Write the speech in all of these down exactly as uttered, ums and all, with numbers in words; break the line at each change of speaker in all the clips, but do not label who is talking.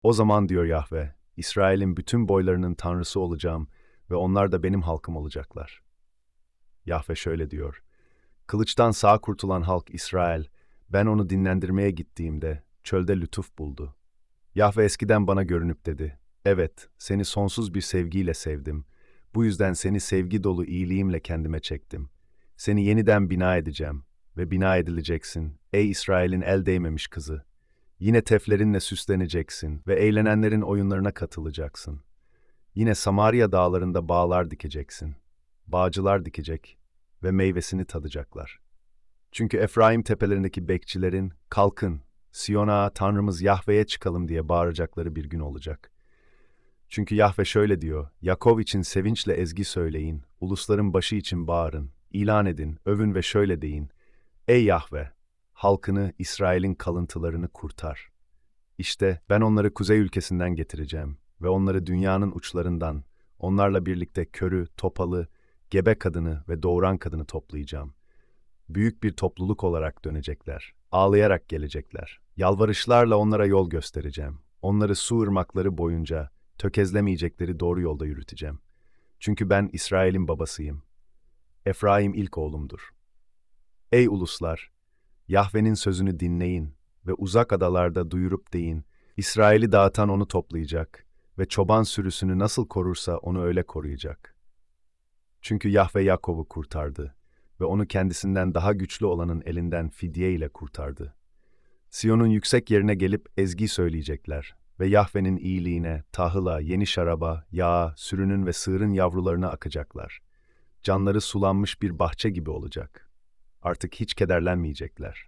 O zaman diyor Yahve, İsrail'in bütün boylarının tanrısı olacağım ve onlar da benim halkım olacaklar. Yahve şöyle diyor, kılıçtan sağ kurtulan halk İsrail, ben onu dinlendirmeye gittiğimde çölde lütuf buldu. Yahve eskiden bana görünüp dedi, evet, seni sonsuz bir sevgiyle sevdim. Bu yüzden seni sevgi dolu iyiliğimle kendime çektim. Seni yeniden bina edeceğim ve bina edileceksin, ey İsrail'in el değmemiş kızı. Yine teflerinle süsleneceksin ve eğlenenlerin oyunlarına katılacaksın. Yine Samaria dağlarında bağlar dikeceksin. Bağcılar dikecek ve meyvesini tadacaklar. Çünkü Efraim tepelerindeki bekçilerin, kalkın, Siyon'a, Tanrımız Yahve'ye çıkalım diye bağıracakları bir gün olacak. Çünkü Yahve şöyle diyor, Yakov için sevinçle ezgi söyleyin, ulusların başı için bağırın, ilan edin, övün ve şöyle deyin, ey Yahve, halkını, İsrail'in kalıntılarını kurtar. İşte ben onları kuzey ülkesinden getireceğim ve onları dünyanın uçlarından, onlarla birlikte körü, topalı, gebe kadını ve doğuran kadını toplayacağım. Büyük bir topluluk olarak dönecekler, ağlayarak gelecekler. Yalvarışlarla onlara yol göstereceğim. Onları su ırmakları boyunca tökezlemeyecekleri doğru yolda yürüteceğim. Çünkü ben İsrail'in babasıyım. Efraim ilk oğlumdur. Ey uluslar! Yahve'nin sözünü dinleyin ve uzak adalarda duyurup deyin, İsrail'i dağıtan onu toplayacak ve çoban sürüsünü nasıl korursa onu öyle koruyacak. Çünkü Yahve Yakov'u kurtardı ve onu kendisinden daha güçlü olanın elinden fidye ile kurtardı. Siyon'un yüksek yerine gelip ezgi söyleyecekler ve Yahve'nin iyiliğine, tahıla, yeni şaraba, yağa, sürünün ve sığırın yavrularına akacaklar. Canları sulanmış bir bahçe gibi olacak. Artık hiç kederlenmeyecekler.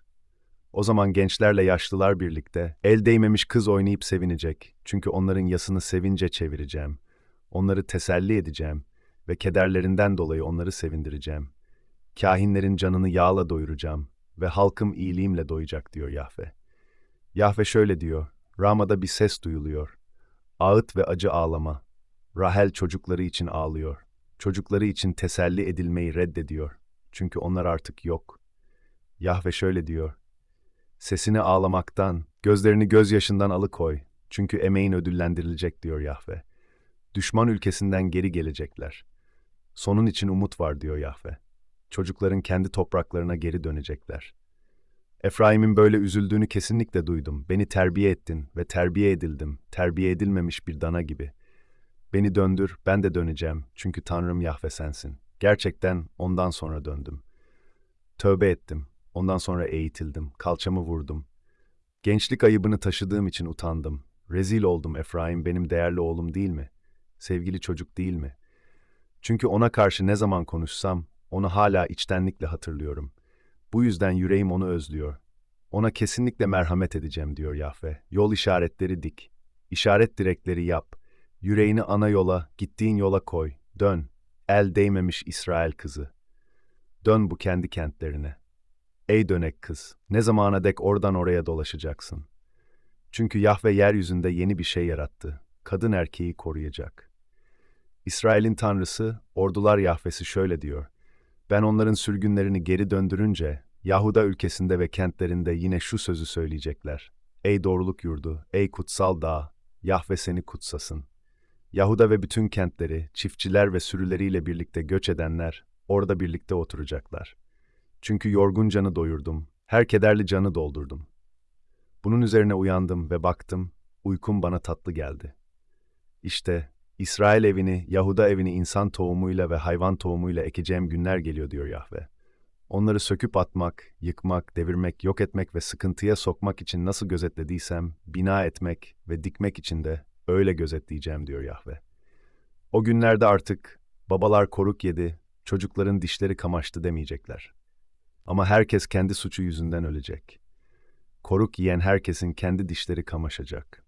O zaman gençlerle yaşlılar birlikte, el değmemiş kız oynayıp sevinecek. Çünkü onların yasını sevince çevireceğim. Onları teselli edeceğim ve kederlerinden dolayı onları sevindireceğim. Kâhinlerin canını yağla doyuracağım ve halkım iyiliğimle doyacak diyor Yahve. Yahve şöyle diyor, Rama'da bir ses duyuluyor. Ağıt ve acı ağlama. Rahel çocukları için ağlıyor. Çocukları için teselli edilmeyi reddediyor. Çünkü onlar artık yok. Yahve şöyle diyor, sesini ağlamaktan, gözlerini gözyaşından alıkoy. Çünkü emeğin ödüllendirilecek diyor Yahve. Düşman ülkesinden geri gelecekler. Sonun için umut var diyor Yahve. Çocukların kendi topraklarına geri dönecekler. Efraim'in böyle üzüldüğünü kesinlikle duydum. Beni terbiye ettin ve terbiye edildim. Terbiye edilmemiş bir dana gibi. Beni döndür, ben de döneceğim. Çünkü Tanrım Yahve sensin. Gerçekten ondan sonra döndüm. Tövbe ettim. Ondan sonra eğitildim. Kalçamı vurdum. Gençlik ayıbını taşıdığım için utandım. Rezil oldum Efraim benim değerli oğlum değil mi? Sevgili çocuk değil mi? Çünkü ona karşı ne zaman konuşsam, onu hala içtenlikle hatırlıyorum. Bu yüzden yüreğim onu özlüyor. Ona kesinlikle merhamet edeceğim diyor Yahve. Yol işaretleri dik. İşaret direkleri yap. Yüreğini ana yola, gittiğin yola koy. Dön. El değmemiş İsrail kızı. Dön bu kendi kentlerine. Ey dönek kız, ne zamana dek oradan oraya dolaşacaksın? Çünkü Yahve yeryüzünde yeni bir şey yarattı. Kadın erkeği koruyacak. İsrail'in Tanrısı, ordular Yahvesi şöyle diyor. Ben onların sürgünlerini geri döndürünce, Yahuda ülkesinde ve kentlerinde yine şu sözü söyleyecekler. Ey doğruluk yurdu, ey kutsal dağ, Yahve seni kutsasın. Yahuda ve bütün kentleri, çiftçiler ve sürüleriyle birlikte göç edenler, orada birlikte oturacaklar. Çünkü yorgun canı doyurdum, her kederli canı doldurdum. Bunun üzerine uyandım ve baktım, uykum bana tatlı geldi. İşte, İsrail evini, Yahuda evini insan tohumuyla ve hayvan tohumuyla ekeceğim günler geliyor diyor Yahve. Onları söküp atmak, yıkmak, devirmek, yok etmek ve sıkıntıya sokmak için nasıl gözetlediysem, bina etmek ve dikmek için de öyle gözetleyeceğim diyor Yahve. O günlerde artık, babalar koruk yedi, çocukların dişleri kamaştı demeyecekler. Ama herkes kendi suçu yüzünden ölecek. Koruk yiyen herkesin kendi dişleri kamaşacak.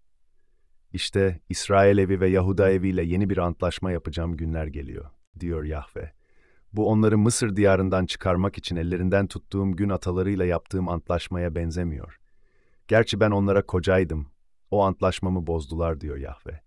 İşte İsrail evi ve Yahuda eviyle yeni bir antlaşma yapacağım günler geliyor, diyor Yahve. Bu onları Mısır diyarından çıkarmak için ellerinden tuttuğum gün atalarıyla yaptığım antlaşmaya benzemiyor. Gerçi ben onlara kocaydım, o antlaşmamı bozdular diyor Yahve.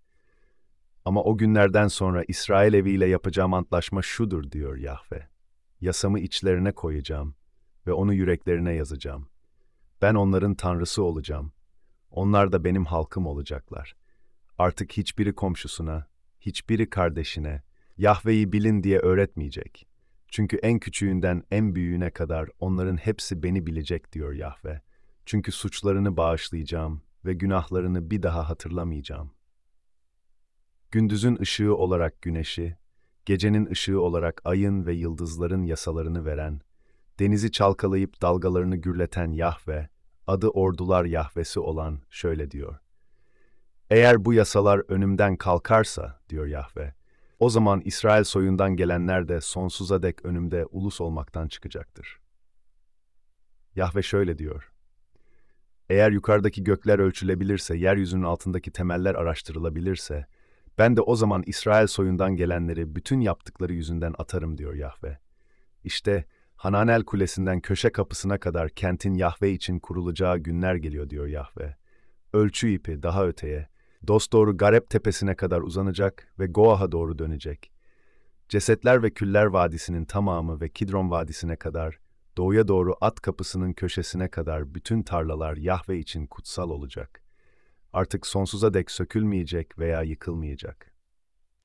Ama o günlerden sonra İsrail eviyle yapacağım antlaşma şudur diyor Yahve. Yasamı içlerine koyacağım ve onu yüreklerine yazacağım. Ben onların Tanrısı olacağım. Onlar da benim halkım olacaklar. Artık hiçbiri komşusuna, hiçbiri kardeşine, Yahve'yi bilin diye öğretmeyecek. Çünkü en küçüğünden en büyüğüne kadar onların hepsi beni bilecek diyor Yahve. Çünkü suçlarını bağışlayacağım ve günahlarını bir daha hatırlamayacağım. Gündüzün ışığı olarak güneşi, gecenin ışığı olarak ayın ve yıldızların yasalarını veren, denizi çalkalayıp dalgalarını gürleten Yahve, adı ordular Yahvesi olan şöyle diyor. Eğer bu yasalar önümden kalkarsa, diyor Yahve, o zaman İsrail soyundan gelenler de sonsuza dek önümde ulus olmaktan çıkacaktır. Yahve şöyle diyor. Eğer yukarıdaki gökler ölçülebilirse, yeryüzünün altındaki temeller araştırılabilirse, ben de o zaman İsrail soyundan gelenleri bütün yaptıkları yüzünden atarım diyor Yahve. İşte Hananel Kulesi'nden köşe kapısına kadar kentin Yahve için kurulacağı günler geliyor diyor Yahve. Ölçü ipi daha öteye, dosdoğru Gareb tepesine kadar uzanacak ve Goah'a doğru dönecek. Cesetler ve Küller Vadisi'nin tamamı ve Kidron Vadisi'ne kadar, doğuya doğru at kapısının köşesine kadar bütün tarlalar Yahve için kutsal olacak. Artık sonsuza dek sökülmeyecek veya yıkılmayacak.